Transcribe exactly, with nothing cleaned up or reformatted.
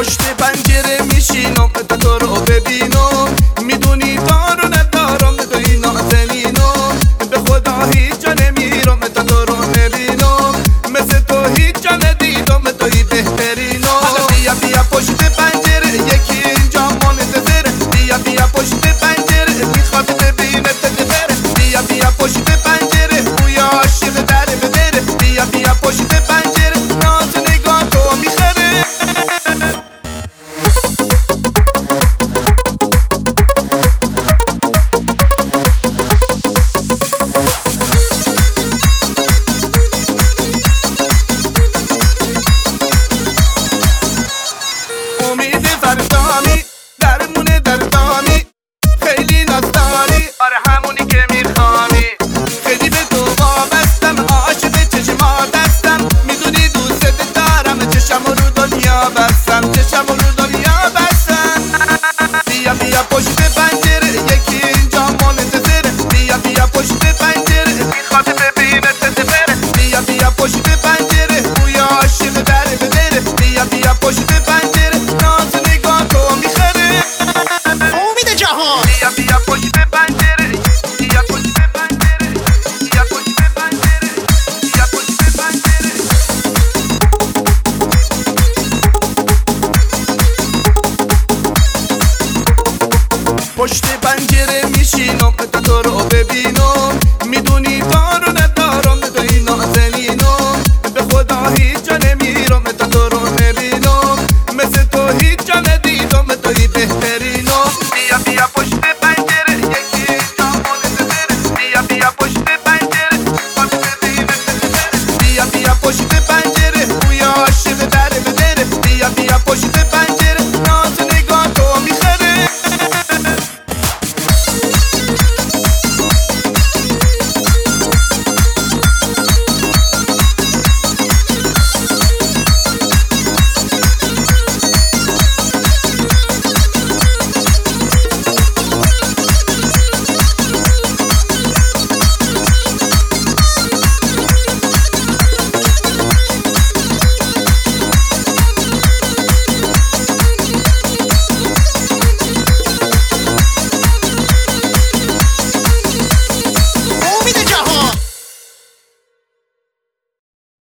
پشت پنجره میشینم تا تو رو ببینم، میدونی دارو ندارم توی نازنینم، به خدا هیچ جا نمیرم تا تو رو نبینم، مثل تو هیچ جا ندیدم توی بهترینم. حالا بیا بیا پشت پنجره یکی اینجا منتظره، بیا بیا پشت پنجره میخواد ببینه تدبره، بیا بیا پشت پنجره بویا عاشق در بدره، بیا بیا پشت پنجره ناز نگاه تو میخره. امید فردانی درمونه دردانی، خیلی ناز داری آره همونی که میخوانی، خیلی به تو وابستم عاشق چشمات هستم، میدونی دوست دارم چشم رو دنیا بستم، چشم رو دنیا بستم. بیا بیا پشت پنجره یکی اینجا منتظره، بیا بیا پشت پنجره میخواد ببینه تدبره، بیا بیا پشت پنجره بویا عاشق در بدره، بیا بیا پشت پنجره ناز نگاه تو میخره. امید جهان بیا بیا پشت پنجره، بیا پشت پنجره، بیا پشت پنجره، بیا پشت پنجره. پشت پنجره میشینم تا تو رو ببینم، میدونی